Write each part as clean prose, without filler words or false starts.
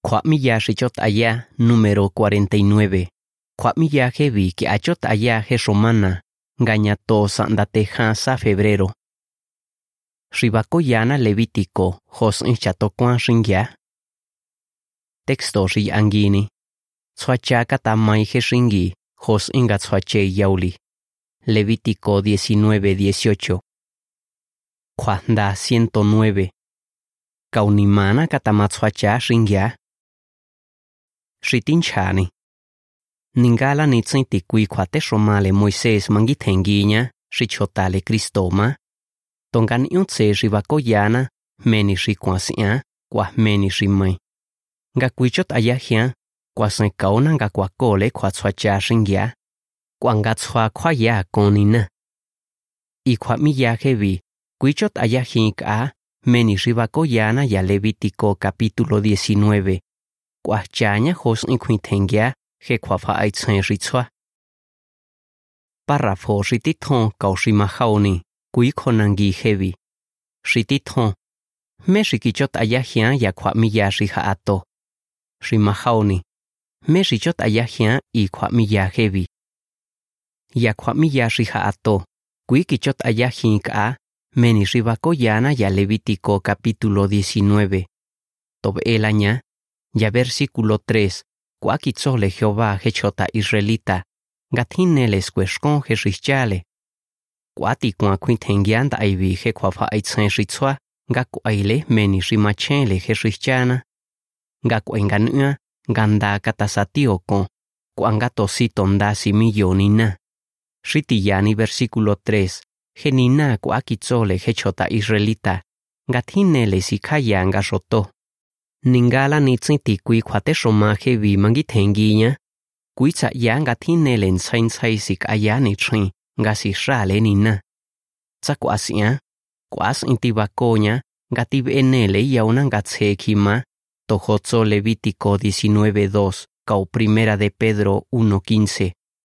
Kwamilla Richot allá, número 49. Kwamilla heavy que achot allá he romana, gañato sandateja sa febrero. Ribacoyana Levítico, Jos en Chatocuan Ringya. Texto ri angini. Tsuachaka tamai he ringi, Jos en Gatsuache yauli. Levítico 19:18. Kwanda 109. Kaunimana katamatsuacha ringya. Ritinchani. Ningala ni tsintikui kwate romale Moisés mangitengiña, richotale Cristoma. Tongan yunce ribacoyana, meni rikuasia, kwa meni rimai. Gakuichot ayahia, kwa senkauna nga kwa kole kwa tsuacha ringya. Kwa ngatsua kwa ya konina. Y kwa miya hevi, kuichot ayahika, meni ribacoyana ya Levítico capítulo 19. Kwa chaña Jos inquitengia, he kwa fa aitsen ritsua. Párrafo rititon kaushimahawni, kuikonangi hevi. Rititon. Me rikichot ayahian ya kwa miya rihaato. Rimahawni. Me richot ayahian y kwa miya hevi. Ya kwa miya rihaato. Kuikichot ayahinka, meni ribacoyana ya Levítico capítulo 19. Tob elaña. Ya versículo 3. Cuaquitzole Jehová hechota israelita. Gatineles cuescon jerichale. Cuati cuaquintengianda aivi je quafa aitzen ritsua. Gacuaile meni rimachele jerichana. Gacuenganua. Ganda catasatio con. Cuangatosito ndasi millonina. Ritiyani versículo 3. Genina cuaquitzole hechota israelita. Gatineles y kayanga roto. Ningala ni tsintikui kwate roma hevi mangitengiña. Kuitsa ya ngatinele nsainsik aya ni trin, ngasi rale nina. Tsakuasia, kuas intibacoña, gatibenele yauna ngatsekima, tojozo Levítico 19:2, cau primera de Pedro 1:15.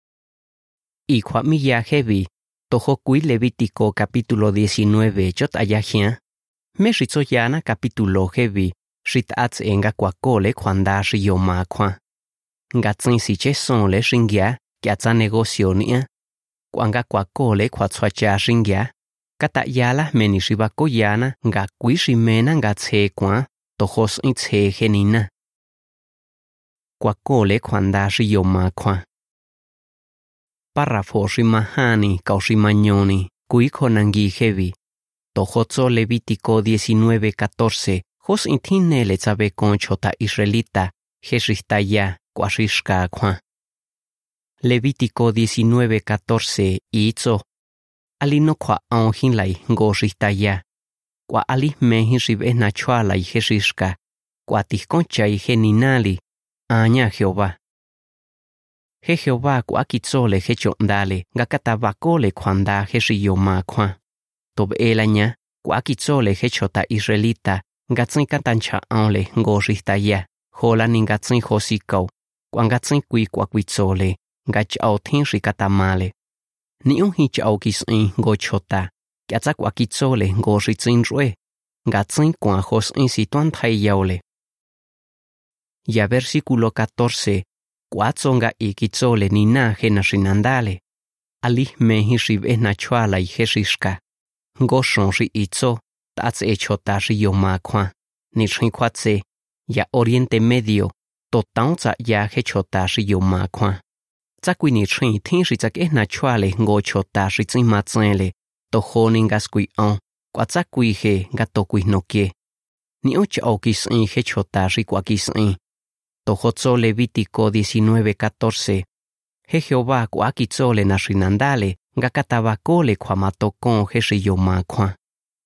Y kwamilla hevi, tojokui Levítico capítulo 19 jot ayahia. Me ritzoyana capítulo hevi. Ritats enga kwakole kwanda riyoma kwa. Ngatsin siche sonle ringya, kiatsa negocio nia. Kwanga kwakole kwatsuacha ringya. Kata yala meni ribacoyana nga kuishimena ngatse kwa, tojos intse genina. Kwakole kwanda riyoma kwa. Párrafo rimahani kaushimanyoni, kuikonangi hevi. Tojozo Levítico 19:14. Jos intinele tsabe conchota israelita, jeristaya, kwashishka kwa. Levítico 19:14 itzo. Alino kwa aonjinlai goristaya. Kwa ali mehin ribe nachuala y jerishka. Kwa tihconcha y geninali. Aña Jehová. Je Jehová kwa kitzole hechondale, gakatabakole kwanda jeriyoma kwa. Tob elaña, kwa kitzole hechota israelita. Gatsin katancha aonle goristaya, hola ningatsin hosikau, kwangatsin kui kwakwitsole, gachao tinshi katamale. Ni un hichao kisin gochota, kiatsa kwakitsole goritsin rue, gatsin kwa hos in situan yaule. Ya versículo 14, kuatzonga ikitsole nina genashinandale, alih mehi ribe nachuala y jerishka, goshon ri itzo. Tats echota riyoma kwa, ni rinkwatse, ya Oriente Medio, totaunza ya hechota riyoma kwa. Tsakui ni rin tin ritsak nachuale ngochota ritzimatzenle, tohoningaskui on, kwa tsakui he gatokui nokie. Ni ocha okisin hechota rikwakisin. Tojozo Levítico 19:14. Je Jehová kwakitzole nashinandale, gakatabakole kwa matokon he riyoma kwa.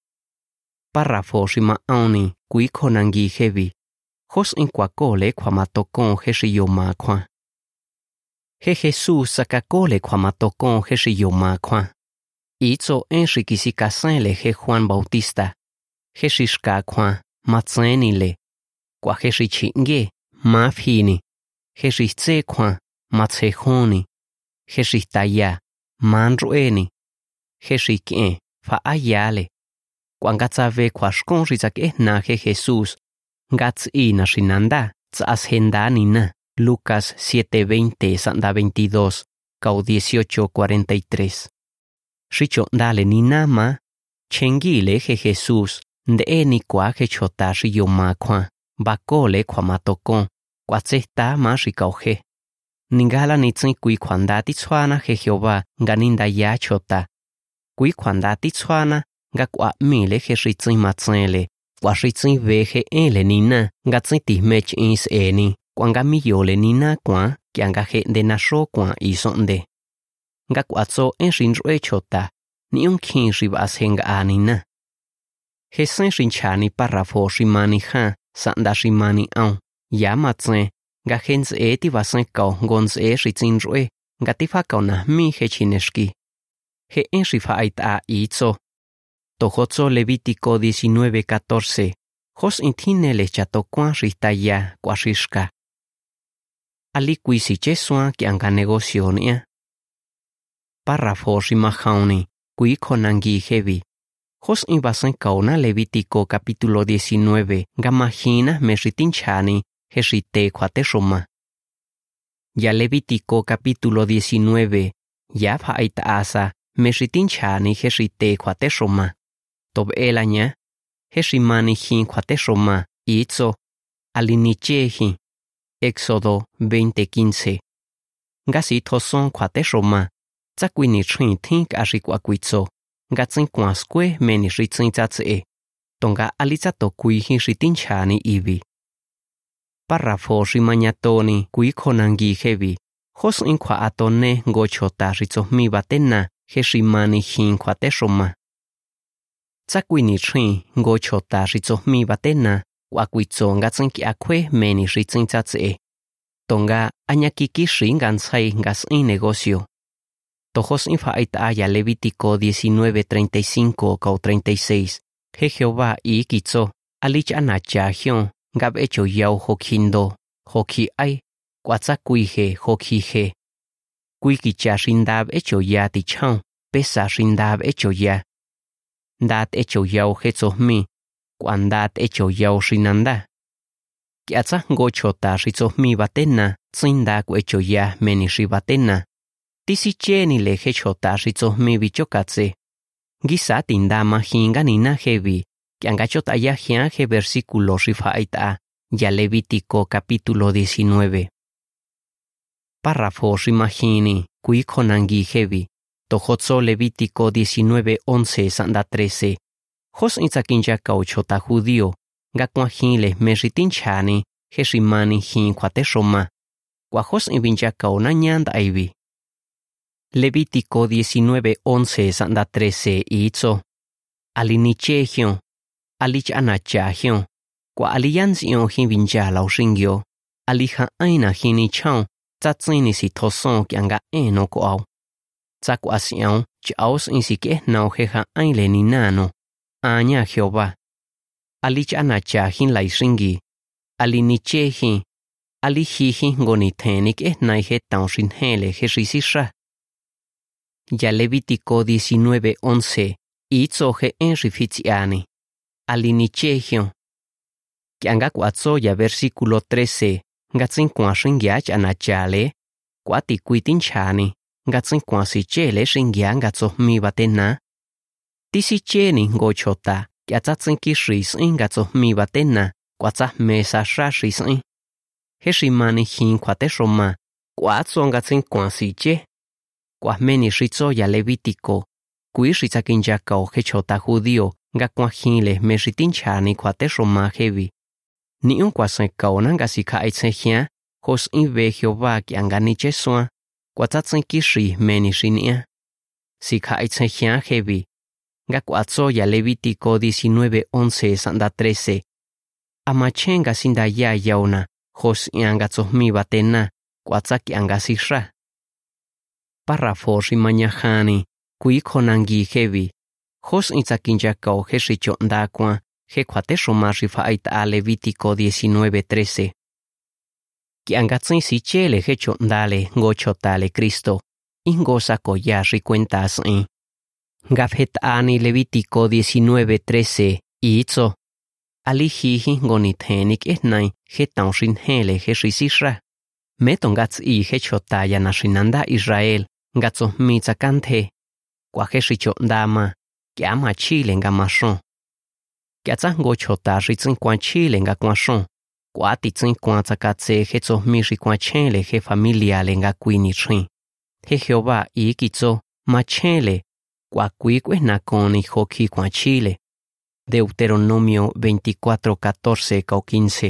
Párrafo rimaoni, kuikonangi hevi. Jos in kwakole kwa matokon jeriyoma kwa. Je Jesús sakakole kwa matokon jeriyoma kwa. Itzo en rikisikasenle je Juan Bautista. Jeshishka kwa, matzenile. Kwa jeshichinge, mafhini. Jeshichtse kwa, matzehoni. Jeshichtaya, manrueni. Jeshike, faayale. Kwangatsabe kwashkon rizak naje Jesús, gatsi nashinanda, Agenda nina Lucas 7:20 sanda 22 cau 18:43. Shicho dale nina ma chengile he Jesús de ni kwa he chota shi yoma kwa bakole kwa matokon kwa tseta ma shi kauhe. Ningala ni tsin kui kwanda ti tswana he Jehová ganinda ya chota. Kui kwanda ti tswana ga kwa mile he shi tsin matsele. Kwa shi tsin ve he ele nina ga tsin ti mech ins eni. Kwanga miyole nina kwa kianga he de na sho kwa isonde. Nga kwa tso en shinjwe chota ni un kin shi vas henga anina. He sen shinchani parrafo shimani ha sanda shimani au. Ya matsen ga hens ti vasen kau gons shi tsinjwe ga tifa kau na mi he chineshki. He en shifa aita itso. Tohotso Levítico 19:14. Jos intinele chato kwa shitaya kwa shishka. Ali kuisi chesua kianga negocionia. Párrafo shimahauni, kui konangi hevi. Jos invasen kauna Levítico capítulo 19, gamahina meshitinchani, heshite kwateshoma. Ya Levítico capítulo 19, ya haita asa, meshitinchani heshite kwateshoma. Tob elaña, heshimani hin kwateshoma, itzo, alinichehi. Éxodo 20:15. Ngasi thoson kwateshoma. Tsakwini chin think ashikwakwitso. Ngatsin kwaskwe meni shitsin tsatse. Tonga alitsato kui hin shitinchani ivi. Párrafo shimanyatoni kui konangi hevi. Jos inkwa atone ngochota shitsohmi batena heshimani hin kwateshoma. Tsakwini chin ngochota shitsohmi batena kwakwitso ngatsin kiakwe meni shitsin tsatse. Tonga anyakiki shingansai ngasin negocio. Tojos infaita ya Levítico 19:35 cau 36. He Jehová ikitso alich anachahion gab echo yau hokindo hoki ai kwatsakuihe hokihe. Kuikicha shindab echo ya tichau pesa shindab echo ya. Dat echo yau hetsohmi kwandat echo yau shinanda. Kiatsa ngochota shitsohmi batena tsinda ku echo ya meni shibatena. Tisi cheni le hechota shitsohmi bichokatse. Gisa tindama hinga nina hevi. Kiangachota ya he versículo shifaita. Ya Levítico capítulo 19. Párrafo shimahini. Kui konangi hevi. Tohotso Levítico 19:11 sanda 13. Jos intsakinja kauchota judío. Gakwahile meshitinchani. Heshimani hin kwateshoma. Kwajos invinja kauna nyanda aivi. Levítico 19:11 sanda 13 itzo. Alinichehion. Alich anachahion. Kwa alianzion hinvinja laushingyo. Aliha aina hinichon. Tsatsini si toson kianga eno koau. Tsakwasión chaos insike nao heja aile ninano. Aña Jehová. Alich anachahin laishingi. Alinichehi. Alihihi ngonitenik naihe taunshin hele jesisisha. Ya Levítico 19:11. Itzoje en rifitziani. Alinichehio. Kianga kwatso ya versículo 13. Gatsin kwashin yach anachale. Kwati kuitinchani. Gatsin kwasichele shingyang gatsohmi batena. Tisicheni ngochota. Kiatsatsin kishris in gatsohmi batena. Kwatsa mesa shashis in. Heshimani hin kwateshoma. Kwatso gatsin kwasiche. Kwahmeni shitzo ya Levítico. Kui shitzakinyakao hechota judío. Gakwahile meshitinchani kwateshoma hevi. Ni un kwasenkao nangasika aitzehia. Jos inve Jehová kianganichesua. Kwatsatsin kishi meni shinia. Sika aitzehia hevi. Gakwatso ya Levítico 19:11 sanda 13. Amachenga sinda ya yauna. Jos iangatsohmi batena. Kwatsak iangasisha. Párrafo shimanyahani. Kui konangi hevi. Jos intzakinyakao heshicho ndakwa. He kwateshoma shifaita Levítico 19:13. Kiangatsin sichele hecho ndale ngochotale Cristo. Ingosa koyashi cuentas in. Gafhetani Levítico 19:13. Itzo. Alihihi ngonitenik etnai he tao shin hele he shisisra. Me tongats I he chotaya na shinanda Israel, gatso mi tsakanthe. Kwa he shicho ndama, kya ma chile nga mashon. Kya tsango chota shitsin kwa chile nga kwa shon. Kwa titsin kwa tsakatse he tso mi shi kwa chenle he familia le nga kuini chin. He Jehová I kitso ma chenle, kwa kui kwe na koni hoki kwa chile. Deuteronomio 24:14-15.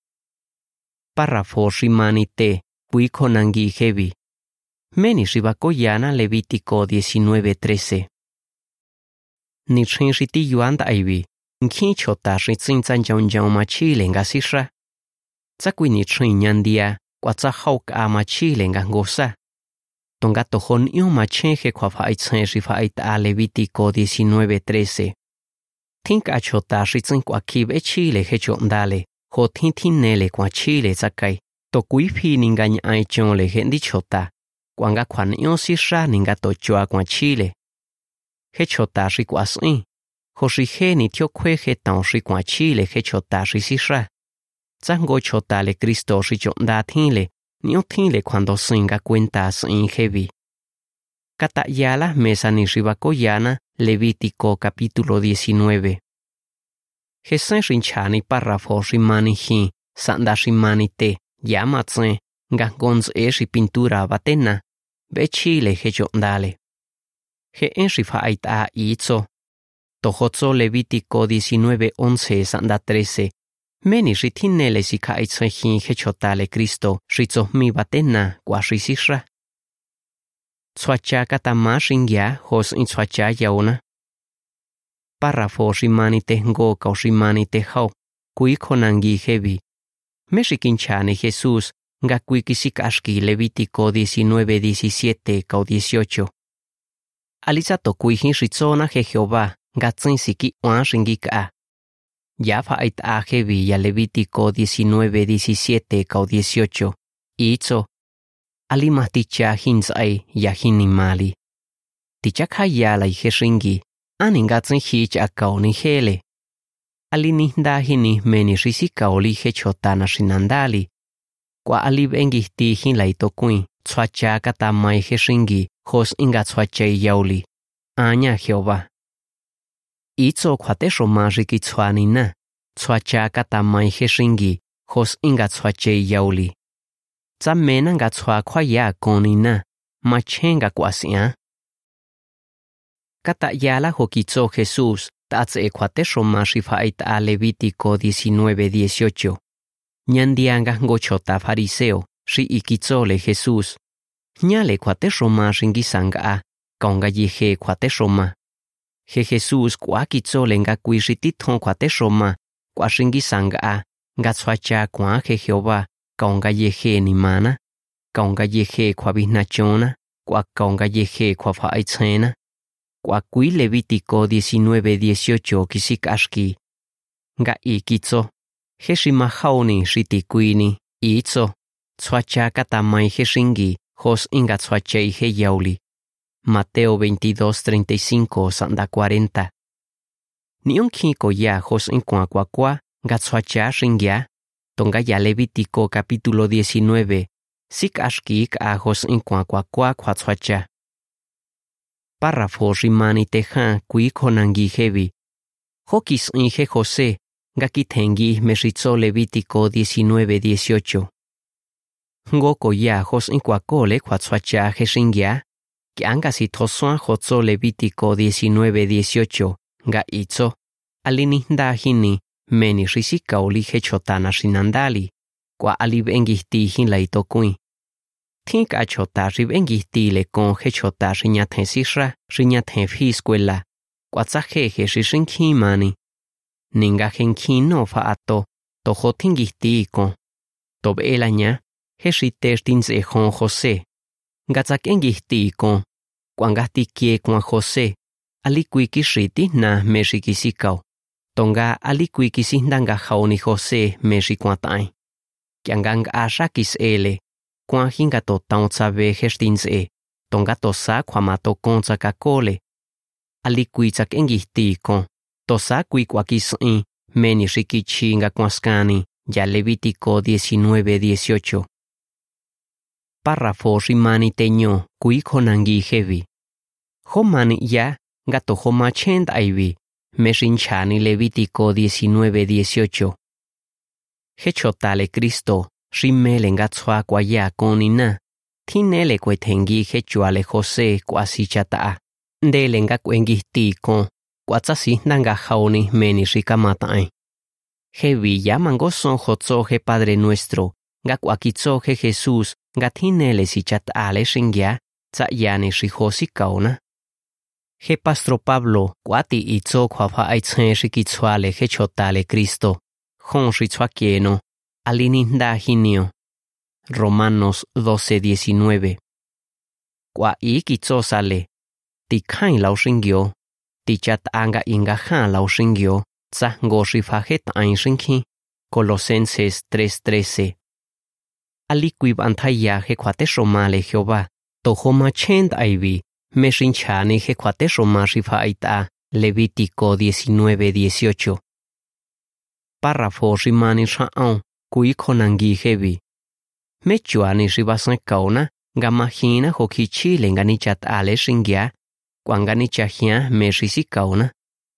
Párrafo shimanite, kui konangi hevi. Meni shibakoyana Levítico 19:13. Ni chin shiti yuanda aivi, nkhin chota shitsin tsanjaun ma chile nga sisra. Tsakui ni chin nyandia, kwa tsa hauk ma chile nga ngosa. Tonga tohon yo ma chenje kwa faitsen shi faita Levítico 19:13. Tinka chota shitsin kwa kibe chile he chondale, ho tin nele kwa chile tsakai, to kui phi ninga nyai chonle hendi chota, kwanga kwan yo sisra ninga to chwa kwa chile. He chota shi kwa sin, ho shi he ni tyo kwe he tao shi kwa chile he chota shi sisra. Tsango chota le Cristo shi chonda tinle, nio tinle cuando singa cuenta sin heavy. Katayala mesa ni shibakoyana Levítico capítulo 19. Jesen shinchani párrafo shimani hi, sanda shimani te, yamatse, gangons shi pintura batena, be chile he chondale. He en shifaita itzo. Tohotzo Levítico 19:11 sanda 13. Meni shitinele sika itzhin he chotale Cristo, shitzo mi batena, kwa shisisra. Tswacha katama shingya, hos in tswacha yauna. Párrafo shimanite ngo kao shimanite hao, kui konangi hevi. Meshikinchane Jesús, nga kui kisikashki Levítico 19:17 kao 18. Alizato kui hin shitzona he Jehová, gatsin siki oan shingika. Ya fait a hevi ya Levítico 19:17 kao 18. Itzo. Alima ticha hinzai ya hinimali. Ticha kayala i heshingi. Aningatsin hich akao ni hele. Alini dahini meni risika li hechotana shinandali. Kwa alib engihti hin laitokuin. Tswacha katamai heshingi. Hos inga tswachai yauli. Anya Jehová. Itzo kwate shomashiki tswanina, tswacha katamai heshingi, hos inga tswache yauli. Tsamena nga tswa kwa ya konina, machenga kwasia. Katayala hokitzo Jesús, tatse kwate shomashi faita Levítico 19:18. Nyandianga ngochota fariseo, shi ikitzole Jesús. Nyale kwate shomashi ngisanga, kaunga yehe kwate shoma. He Jesús kwa kitzole nga kuishitithon kwate shoma, kwa shingisanga, nga tswacha kwa he Jehová, kaunga yehe ni mana, kaunga yehe kwa bihnachona, kwa kaunga yehe kwa faitzena. Kwa kui Levítico 19:18 kisikashki. Nga ikitzo, he shimahaoni shitikuini, itzo, tswacha katamai he shingi, hos inga tswachei he yauli. Mateo 22:35 sanda 40. Ni un kiko ya hos in kwa nga tswacha shingya, tonga ya Levítico capítulo 19, sikashkik a hos in kwa tswacha. Párrafo shimani teja kui konangi hevi. Hokis inge José, nga kitengi meshitzo Levítico 19:18. Ngoko ya hos in kole kwa tswacha he shingya. Que anga si tosoan hotzo Levítico 19:18, nga itzo, alini dahini, meni risika oli hechotana shinandali, kwa alib engihti hin laitokuin. Tink achota rib engihti le con hechota shinyathen sisra, shinyathen fiskuela, kwa tsajeje shishinkimani. Ninga henkino faato, toho tingihti kon. Tob elaña, heshitestinze hon José. Gatsak engihti kon. Kwangati kie kwa José, alikui kishiti na meshikisikao. Tonga alikui kisindanga haoni José meshikwatai. Kiangang ashakis ele, kwa hinga to taunzabe hestinze, tonga tosa kwa mato konza kakole. Alikui tsak engihti kon, tosa kui kwa kisin, meni shikichi nga kwa skani, ya Levítico 19:18. Párrafo rimani teño kui khonangi hevi. Homani ya gato homa chend aivi, me rinchani Levítico 19:18. Hechotale Cristo, rimele ngatswa kwa ya konina, tinele kwe tengi hechuale Jose kwa sichata. Ndele nga kwengi tiko, kwa tsasi nanga haoni meni rikamatae. Hevi ya mangoson hotso he Padre Nuestro, nga kwa kitso he Jesús, nga tinele sichatale shingya, tsa yani rihosi kauna. He Pastro Pablo, kwati itso kwa pa aitsen rikitsuale he chotale Cristo, hon ritsuakieno, alininda hinio. Romanos 12:19. Kwa ikitso sale, ti kain lao shingyo, ti chat anga inga han lao shingyo, tsa ngo rifajet ain shinghi, Colosenses 3:13. Aliquib antaya he kwate romale Jehová, tohoma chend aivi, me rinchani he kwate roma rifaita, Levítico 19:18. Párrafo rimani ra'on, kui khonangi hevi. Me chuani ribasan kauna, gamahina hokichi lengani chat ale shingya, kwangani chahia me risi kauna.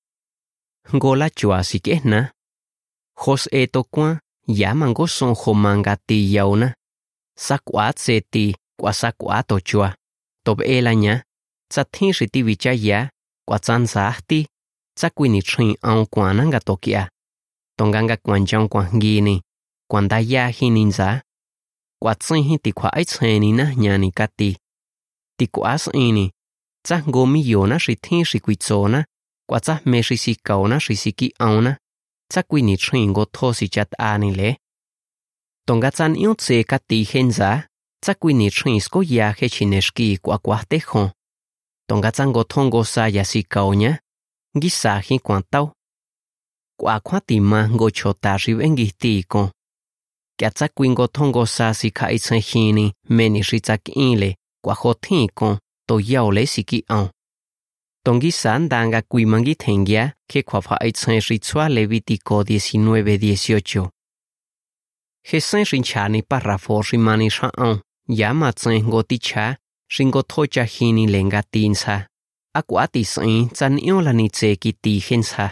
Gola chuasi kehna. Jos eto kwa, yamango son homangati yauna. Sakwat seti, kwa sakwato chua. Tob elanya, tsatin riti vichaya, kwa tsansahti, tsakwini chin aun kwananga tokia. Tonganga kwanjang kwangini, kwandaya hininza. Kwa tsinhi ti kwa aitzeni na nyani kati. Ti kwa asini, tsa ngomi yona ritin rikwitsona, kwa tsa me risikaona risiki auna, tsa kwini chingo tosi chat anile. Tonga tsan iotse kati henza, tsa kwini chinsko ya hechineshki kwa tejo. Tonga tsango tongo sa yasikaonya, gisahi kwantau. Kwa tima ngo chota rivengiti ko. Kya tsa kwingo tongo sa si ka itsenhini meni ritsak inle kwa hotiko to yaule siki on. Tongi sandanga kuimangi tengya ke kwa fa itsen ritsua Levítico 19:18. Hesen rinchani párrafo rimani sha'on, yama tsen goticha, ringo tocha hini lenga tinsa. Akwati sen tsan iolani tse kiti hensa.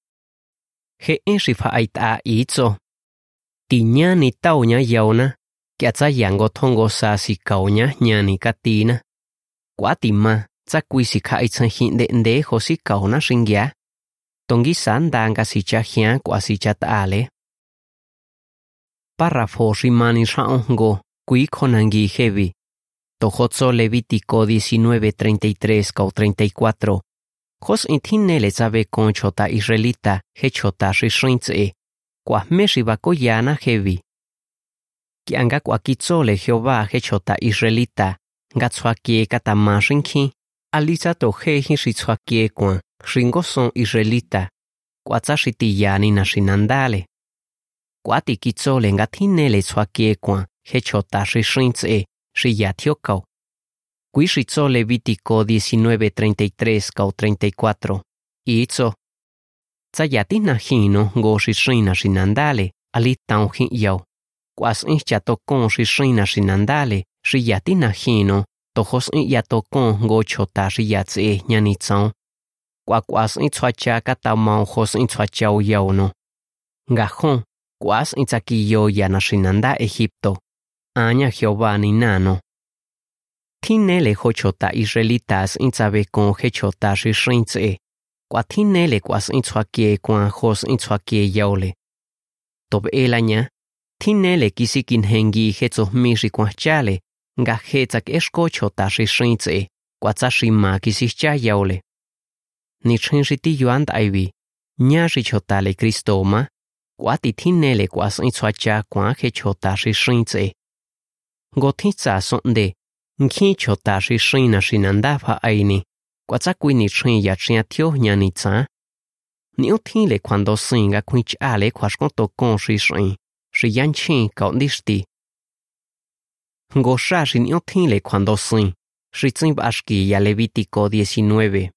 He en rifa aita itso. Tiña ni tauña yauna, kya tsa yango tongo sa si kauña ñani katina. Kwatima, tsa kuisi ka itsan hinde nde hosi kauna shingya. Tongi sandanga si chahia kwa si chatale. Párrafo rimani raongo, kui khonangi hevi. Tohotso Levítico 19:33-34. Jos intinele sabe con chota israelita, he chota rishrinze. Kwa meshiva koyana hevi. Kianga kwa kitsole Jehová he chota israelita, ngatswakie katama shinki, alisa to he hinshitswakie kwa, ringo son israelita, kwa tsashitiyani na shinandale. Kwa ti kitsole ngatinele tswakie kwa, he chota rishrinze, shiyatiokau. Kui shitso Levítico 19:33-34. Itzo. Tsayatina hino go shishrina shinandale, alitao hin yau. Kwas in chatokon shishrina shinandale, shiyatina hino, tojos in yatokon go chota shiyatse nyanitsao. Kwas in tswacha katamao hos in tswachao yau no. Ngajon, kwas in tsakiyo yana shinanda Egipto. Aña Jehová ni nano. Tinele hochota israelitas in tsabe con hechota shishrinze. Kwa tinele kwas intswakie kwa hos intswakie yaule. Tob elanya, tinele kisikin hengi hetzo miri kwa chale, nga hetzak eskocho ta shishrinze, kwa tsashima kisischa yaule. Nichinriti yuand aivi, nyashi chotale Kristoma, kwa ti tinele kwas intswacha kwa hechota shishrinze. Gotitsa sonde, nkhi chota shishrina shinandafa aini. Kwa tsa kwini chin ya chia tio nyani tsa. Ni utile cuando singa kwich ale kwa shkonto kon shishin, shiyan chin kaundishti. Ngo shashi ni utile cuando sin, shitzin bashki ya Levítico 19.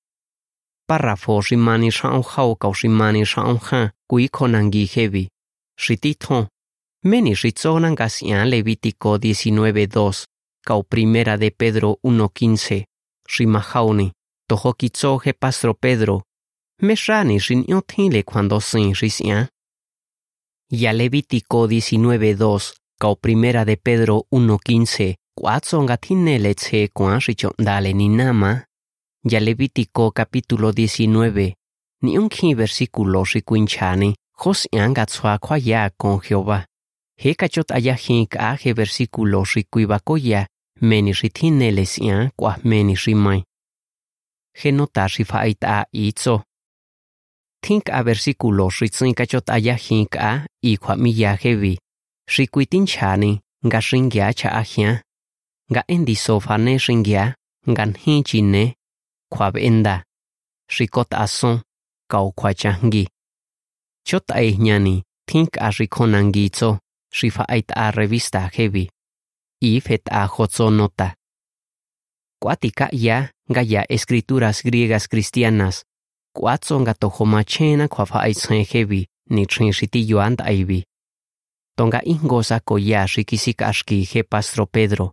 Párrafo rimani shaon hao kao rimani shaon ha, kui konangi hevi. Shitito. Meni ritzonan gasian Levítico 19:2, cau primera de Pedro 1:15. Shimahauni. Tohokitzo he pastro Pedro. Meshani shin yothile cuando sin risian. Ya Levítico 19:2, cau primera de Pedro 1:15. Cuatzo gatine leche quan richondale ni nama. Ya Levítico capítulo 19. Ni un versículo riquinchani. Josian gatsua kwaya con Jehová. He cachot ayahin kaje versículo riquibacoya. Meni ritine lesian kwa meni rimai. Genota rifaita itzo. Think a versículo ritzin cachot ayahin ka y kwa miya hevi. Riquitinchani. Ga shingya cha ahia. Ga endi sofane shingya. Gan hinchine. Kwa benda. Rikot ason. Kau kwa changi. Chot nyani. Think a rikonangitzo. Rifaita a revista hevi. Ifet a jotzo nota. Cuatica ya, gaya escrituras griegas cristianas. Cuatzo gatojomachena quafaitsen hevi, ni trinshiti ant aivi. Tonga ingoza koya rikisik ashki he pastro Pedro.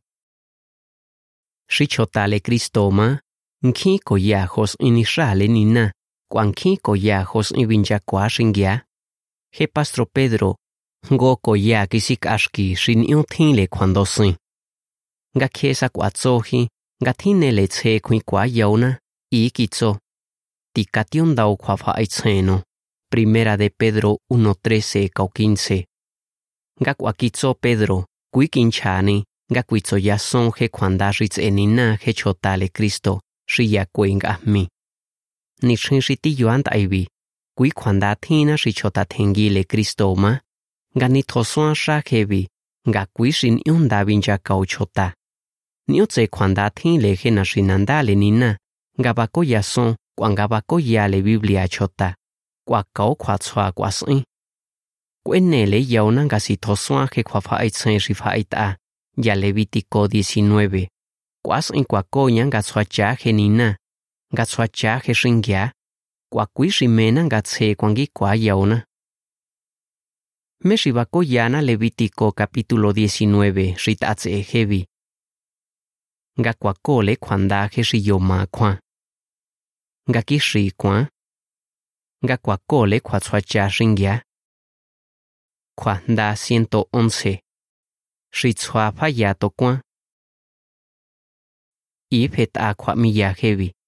Shichotale Cristoma, nki koya jos inishale nina, quanki koya jos invinja quashingya. He pastro Pedro. Go koya kisik ashki shin yothile cuando sin. Ga kesa kwatsohi, gatine leche kui kwa yauna, ikitzo. Tikation dau kwa faitzeno. Primera de Pedro 1:13 cau 15. Ga kwakitzo Pedro, kui kinchani, ga kuitzo yason he kwanda ritz enina he chotale Cristo, shiya kuenga mi. Ni shinshiti yuant aivi, kui kwanda tina shichota tengile Cristo ma. Ganito soan shakevi, ga kuishin yunda vinja kauchota. Niotse kwanda tin leje na shinandale nina, gabako yason, kwangabako yale Biblia chota, kwakao kwatswa kwasin. Kwenele yauna gasito soan ke kwafaitsen rifaita, ya Levítico 19. Kwasin kwakoyan gatswa chaje nina, gatswa chaje shingya, kwakuishimena gatse kwangi kwa yauna. Meshibako yana Levítico capítulo 19, ritatse hevi. Gakwakole kwandaje riyoma kwa. Gakishi kwa. Gakwakole kwatswacha shingya. Kwanda 111. Ritswa payato kwa. Ipet a kwa miya hevi.